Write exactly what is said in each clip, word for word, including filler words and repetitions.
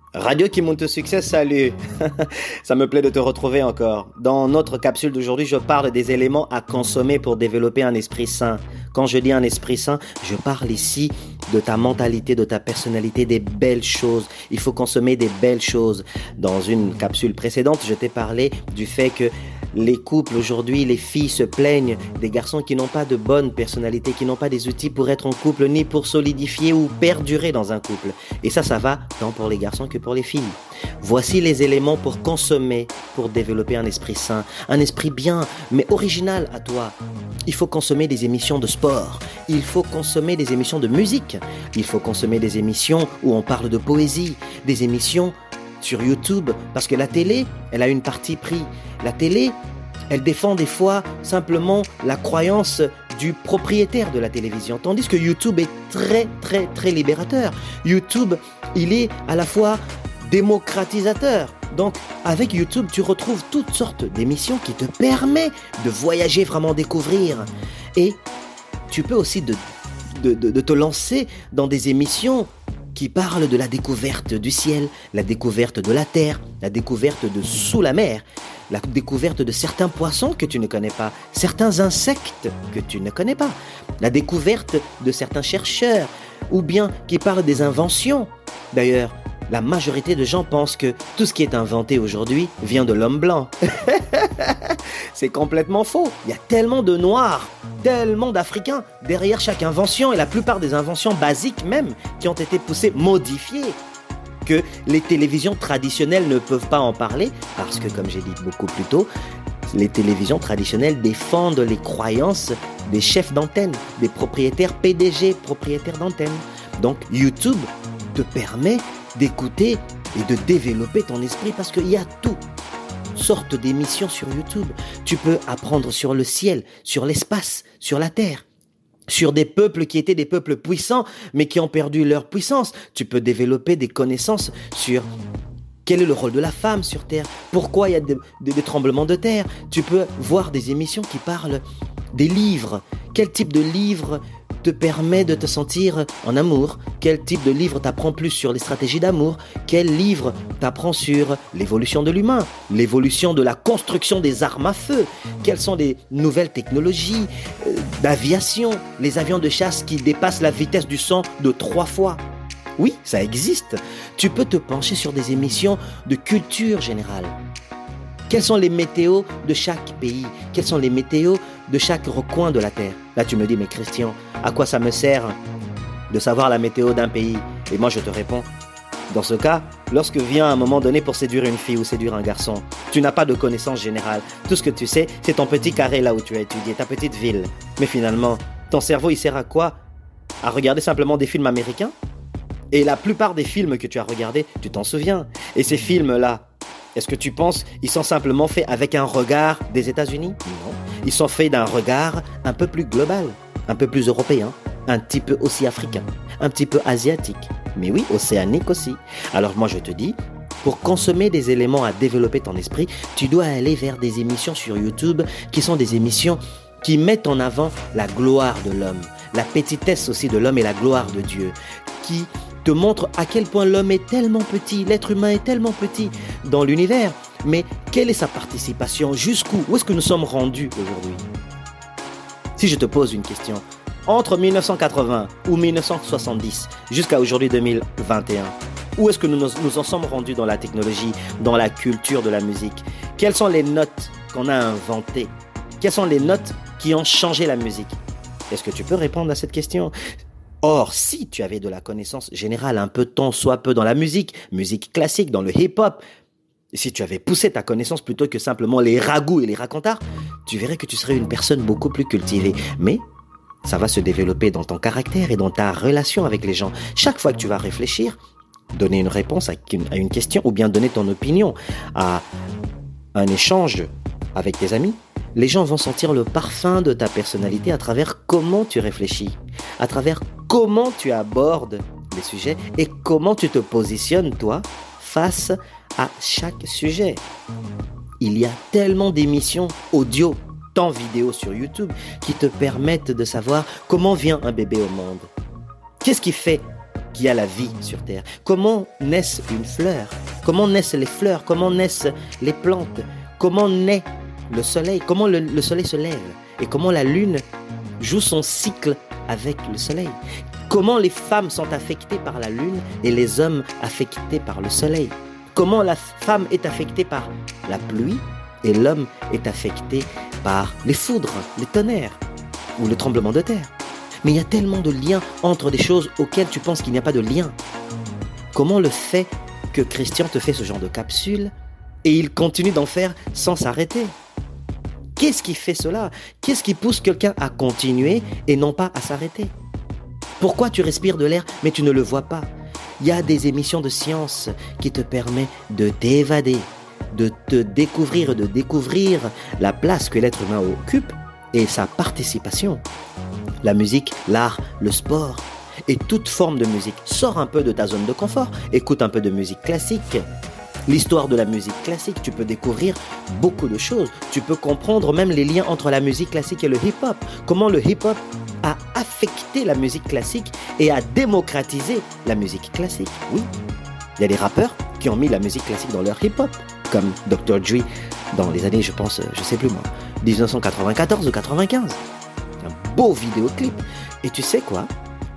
Radio qui monte au succès, salut. Ça me plaît de te retrouver encore. Dans notre capsule d'aujourd'hui, je parle des éléments à consommer pour développer un esprit sain. Quand je dis un esprit sain, je parle ici de ta mentalité, de ta personnalité, des belles choses. Il faut consommer des belles choses. Dans une capsule précédente, je t'ai parlé du fait que les couples aujourd'hui, les filles se plaignent des garçons qui n'ont pas de bonne personnalité, qui n'ont pas des outils pour être en couple, ni pour solidifier ou perdurer dans un couple. Et ça, ça va tant pour les garçons que pour les filles. Voici les éléments pour consommer, pour développer un esprit sain, un esprit bien, mais original à toi. Il faut consommer des émissions de sport, il faut consommer des émissions de musique, il faut consommer des émissions où on parle de poésie, des émissions sur YouTube, parce que la télé, elle a une partie pris. La télé, elle défend des fois simplement la croyance du propriétaire de la télévision, tandis que YouTube est très très très libérateur. YouTube, il est à la fois démocratisateur. Donc, avec YouTube, tu retrouves toutes sortes d'émissions qui te permettent de voyager, vraiment découvrir. Et tu peux aussi de, de, de, de te lancer dans des émissions qui parlent de la découverte du ciel, la découverte de la terre, la découverte de sous la mer, la découverte de certains poissons que tu ne connais pas, certains insectes que tu ne connais pas, la découverte de certains chercheurs, ou bien qui parlent des inventions. D'ailleurs, la majorité de gens pensent que tout ce qui est inventé aujourd'hui vient de l'homme blanc. C'est complètement faux. Il y a tellement de noirs, tellement d'Africains derrière chaque invention, et la plupart des inventions basiques même qui ont été poussées, modifiées, que les télévisions traditionnelles ne peuvent pas en parler parce que, comme j'ai dit beaucoup plus tôt, les télévisions traditionnelles défendent les croyances des chefs d'antenne, des propriétaires P D G, propriétaires d'antenne. Donc YouTube te permet d'écouter et de développer ton esprit parce qu'il y a tout sorte d'émissions sur YouTube. Tu peux apprendre sur le ciel, sur l'espace, sur la terre, sur des peuples qui étaient des peuples puissants mais qui ont perdu leur puissance. Tu peux développer des connaissances sur quel est le rôle de la femme sur Terre, pourquoi il y a des, des, des tremblements de terre. Tu peux voir des émissions qui parlent des livres. Quel type de livre te permet de te sentir en amour? Quel type de livre t'apprend plus sur les stratégies d'amour? Quel livre t'apprend sur l'évolution de l'humain, l'évolution de la construction des armes à feu? Quelles sont les nouvelles technologies euh, d'aviation? Les avions de chasse qui dépassent la vitesse du son de trois fois. Oui, ça existe. Tu peux te pencher sur des émissions de culture générale. Quelles sont les météos de chaque pays? Quelles sont les météos de chaque recoin de la Terre? Là, tu me dis, mais Christian, à quoi ça me sert de savoir la météo d'un pays? Et moi, je te réponds, dans ce cas, lorsque vient un moment donné pour séduire une fille ou séduire un garçon, tu n'as pas de connaissances générales. Tout ce que tu sais, c'est ton petit carré là où tu as étudié, ta petite ville. Mais finalement, ton cerveau, il sert à quoi? À regarder simplement des films américains? Et la plupart des films que tu as regardés, tu t'en souviens. Et ces films-là, est-ce que tu penses ils sont simplement faits avec un regard des États-Unis? Non. Ils sont faits d'un regard un peu plus global, un peu plus européen, un petit peu aussi africain, un petit peu asiatique, mais oui, océanique aussi. Alors moi je te dis, pour consommer des éléments à développer ton esprit, tu dois aller vers des émissions sur YouTube qui sont des émissions qui mettent en avant la gloire de l'homme, la petitesse aussi de l'homme et la gloire de Dieu, qui te montre à quel point l'homme est tellement petit, l'être humain est tellement petit dans l'univers. Mais quelle est sa participation? Jusqu'où? Où est-ce que nous sommes rendus aujourd'hui? Si je te pose une question, entre mille neuf cent quatre-vingts ou mille neuf cent soixante-dix jusqu'à aujourd'hui deux mille vingt et un, où est-ce que nous nous en sommes rendus dans la technologie, dans la culture de la musique? Quelles sont les notes qu'on a inventées? Quelles sont les notes qui ont changé la musique? Est-ce que tu peux répondre à cette question? Or, si tu avais de la connaissance générale, un peu tant soit peu dans la musique, musique classique, dans le hip-hop, si tu avais poussé ta connaissance plutôt que simplement les ragoûts et les racontards, tu verrais que tu serais une personne beaucoup plus cultivée. Mais ça va se développer dans ton caractère et dans ta relation avec les gens. Chaque fois que tu vas réfléchir, donner une réponse à une, à une question ou bien donner ton opinion à un échange avec tes amis, les gens vont sentir le parfum de ta personnalité à travers comment tu réfléchis, à travers comment tu abordes les sujets et comment tu te positionnes, toi, face à chaque sujet. Il y a tellement d'émissions audio, tant vidéo sur YouTube, qui te permettent de savoir comment vient un bébé au monde. Qu'est-ce qui fait qu'il y a la vie sur Terre. Comment naissent une fleur? Comment naissent les fleurs? Comment naissent les plantes? Comment naît le soleil? Comment le, le soleil se lève? Et comment la lune joue son cycle avec le soleil? Comment les femmes sont affectées par la lune et les hommes affectés par le soleil? Comment la femme est affectée par la pluie et l'homme est affecté par les foudres, les tonnerres ou le tremblement de terre? Mais il y a tellement de liens entre des choses auxquelles tu penses qu'il n'y a pas de lien. Comment le fait que Christian te fait ce genre de capsule et il continue d'en faire sans s'arrêter? Qu'est-ce qui fait cela? Qu'est-ce qui pousse quelqu'un à continuer et non pas à s'arrêter? Pourquoi tu respires de l'air mais tu ne le vois pas? Il y a des émissions de science qui te permettent de t'évader, de te découvrir, de découvrir la place que l'être humain occupe et sa participation. La musique, l'art, le sport et toute forme de musique. Sors un peu de ta zone de confort, écoute un peu de musique classique. L'histoire de la musique classique, tu peux découvrir beaucoup de choses. Tu peux comprendre même les liens entre la musique classique et le hip-hop. Comment le hip-hop a affecté la musique classique et a démocratisé la musique classique. Oui, il y a des rappeurs qui ont mis la musique classique dans leur hip-hop, comme docteur Dre dans les années, je pense, je sais plus moi, dix-neuf cent quatre-vingt-quatorze ou quatre-vingt-quinze. Un beau vidéoclip. Et tu sais quoi?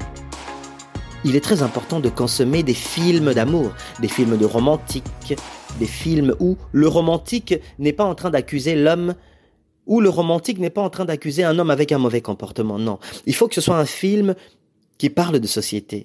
Il est très important de consommer des films d'amour, des films de romantique, des films où le romantique n'est pas en train d'accuser l'homme, où le romantique n'est pas en train d'accuser un homme avec un mauvais comportement. Non, il faut que ce soit un film qui parle de société,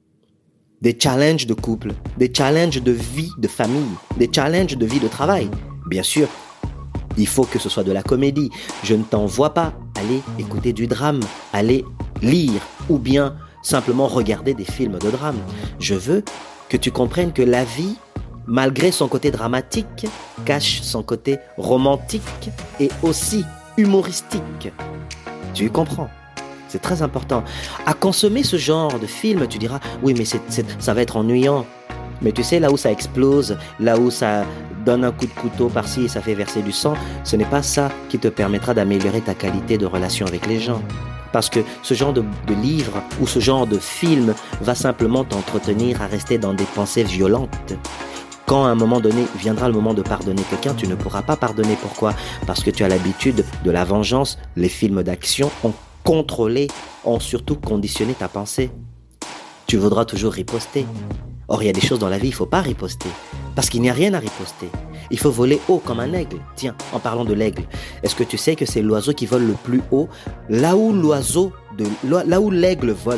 des challenges de couple, des challenges de vie, de famille, des challenges de vie, de travail. Bien sûr, il faut que ce soit de la comédie. Je ne t'envoie pas aller écouter du drame, aller lire ou bien simplement regarder des films de drame. Je veux que tu comprennes que la vie, malgré son côté dramatique, cache son côté romantique et aussi humoristique. Tu comprends? C'est très important. À consommer ce genre de film, tu diras, oui, mais c'est, c'est, ça va être ennuyant. Mais tu sais, là où ça explose, là où ça donne un coup de couteau par-ci et ça fait verser du sang, ce n'est pas ça qui te permettra d'améliorer ta qualité de relation avec les gens. Parce que ce genre de, de livre ou ce genre de film va simplement t'entretenir à rester dans des pensées violentes. Quand à un moment donné viendra le moment de pardonner quelqu'un, tu ne pourras pas pardonner. Pourquoi? Parce que tu as l'habitude de la vengeance. Les films d'action ont contrôlé, ont surtout conditionné ta pensée. Tu voudras toujours riposter. Or, il y a des choses dans la vie, il ne faut pas riposter. Parce qu'il n'y a rien à riposter. Il faut voler haut comme un aigle. Tiens, en parlant de l'aigle, est-ce que tu sais que c'est l'oiseau qui vole le plus haut? Là où l'oiseau, de, là où l'aigle vole,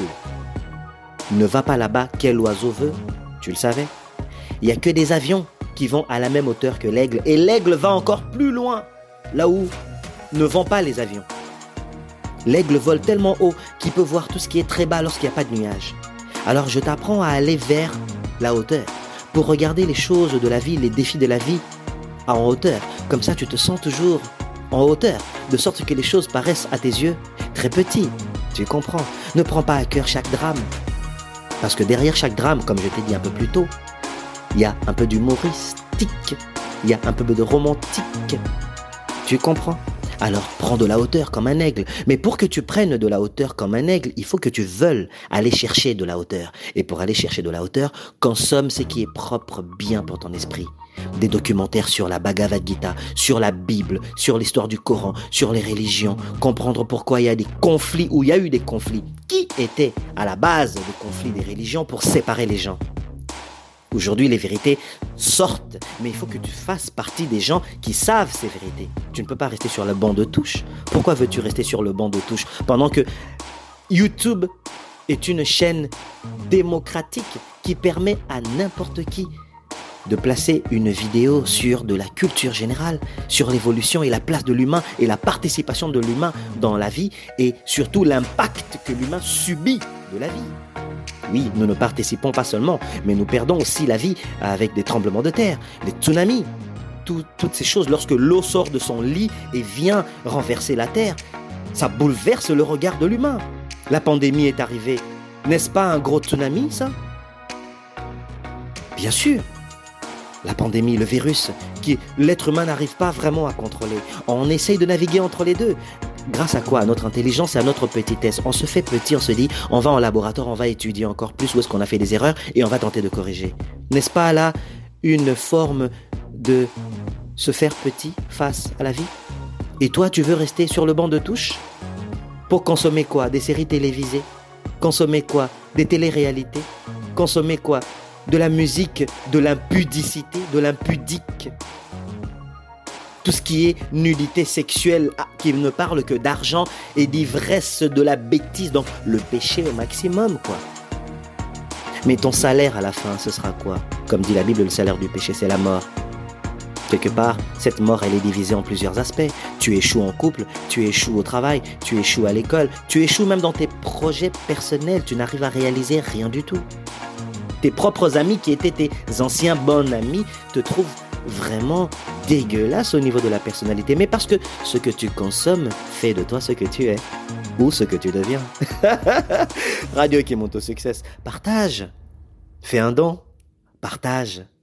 ne va pas là-bas, quel oiseau veut? Tu le savais? Il n'y a que des avions qui vont à la même hauteur que l'aigle. Et l'aigle va encore plus loin, là où ne vont pas les avions. L'aigle vole tellement haut qu'il peut voir tout ce qui est très bas lorsqu'il n'y a pas de nuages. Alors je t'apprends à aller vers la hauteur, pour regarder les choses de la vie, les défis de la vie en hauteur. Comme ça, tu te sens toujours en hauteur, de sorte que les choses paraissent à tes yeux très petits. Tu comprends? Ne prends pas à cœur chaque drame. Parce que derrière chaque drame, comme je t'ai dit un peu plus tôt, il y a un peu d'humoristique, il y a un peu de romantique. Tu comprends? Alors prends de la hauteur comme un aigle. Mais pour que tu prennes de la hauteur comme un aigle, il faut que tu veuilles aller chercher de la hauteur. Et pour aller chercher de la hauteur, consomme ce qui est propre bien pour ton esprit. Des documentaires sur la Bhagavad Gita, sur la Bible, sur l'histoire du Coran, sur les religions. Comprendre pourquoi il y a des conflits, ou il y a eu des conflits. Qui était à la base des conflits des religions pour séparer les gens? Aujourd'hui, les vérités sortent, mais il faut que tu fasses partie des gens qui savent ces vérités. Tu ne peux pas rester sur le banc de touche. Pourquoi veux-tu rester sur le banc de touche pendant que YouTube est une chaîne démocratique qui permet à n'importe qui de placer une vidéo sur de la culture générale, sur l'évolution et la place de l'humain et la participation de l'humain dans la vie et surtout l'impact que l'humain subit de la vie. Oui, nous ne participons pas seulement, mais nous perdons aussi la vie avec des tremblements de terre, les tsunamis, tout, toutes ces choses. Lorsque l'eau sort de son lit et vient renverser la terre, ça bouleverse le regard de l'humain. La pandémie est arrivée. N'est-ce pas un gros tsunami, ça? Bien sûr. La pandémie, le virus, que l'être humain n'arrive pas vraiment à contrôler. On essaye de naviguer entre les deux. Grâce à quoi? À notre intelligence et à notre petitesse. On se fait petit, on se dit, on va en laboratoire, on va étudier encore plus où est-ce qu'on a fait des erreurs et on va tenter de corriger. N'est-ce pas là une forme de se faire petit face à la vie? Et toi, tu veux rester sur le banc de touche? Pour consommer quoi? Des séries télévisées? Consommer quoi? Des téléréalités? Consommer quoi? De la musique, de l'impudicité, de l'impudique? Tout ce qui est nudité sexuelle, ah, qui ne parle que d'argent et d'ivresse, de la bêtise, donc le péché au maximum, quoi. Mais ton salaire à la fin, ce sera quoi? Comme dit la Bible, le salaire du péché, c'est la mort. Quelque part, cette mort, elle est divisée en plusieurs aspects. Tu échoues en couple, tu échoues au travail, tu échoues à l'école, tu échoues même dans tes projets personnels, tu n'arrives à réaliser rien du tout. Tes propres amis qui étaient tes anciens bons amis te trouvent vraiment dégueulasse au niveau de la personnalité, mais parce que ce que tu consommes fait de toi ce que tu es ou ce que tu deviens. Radio qui monte au succès. Partage. Fais un don. Partage.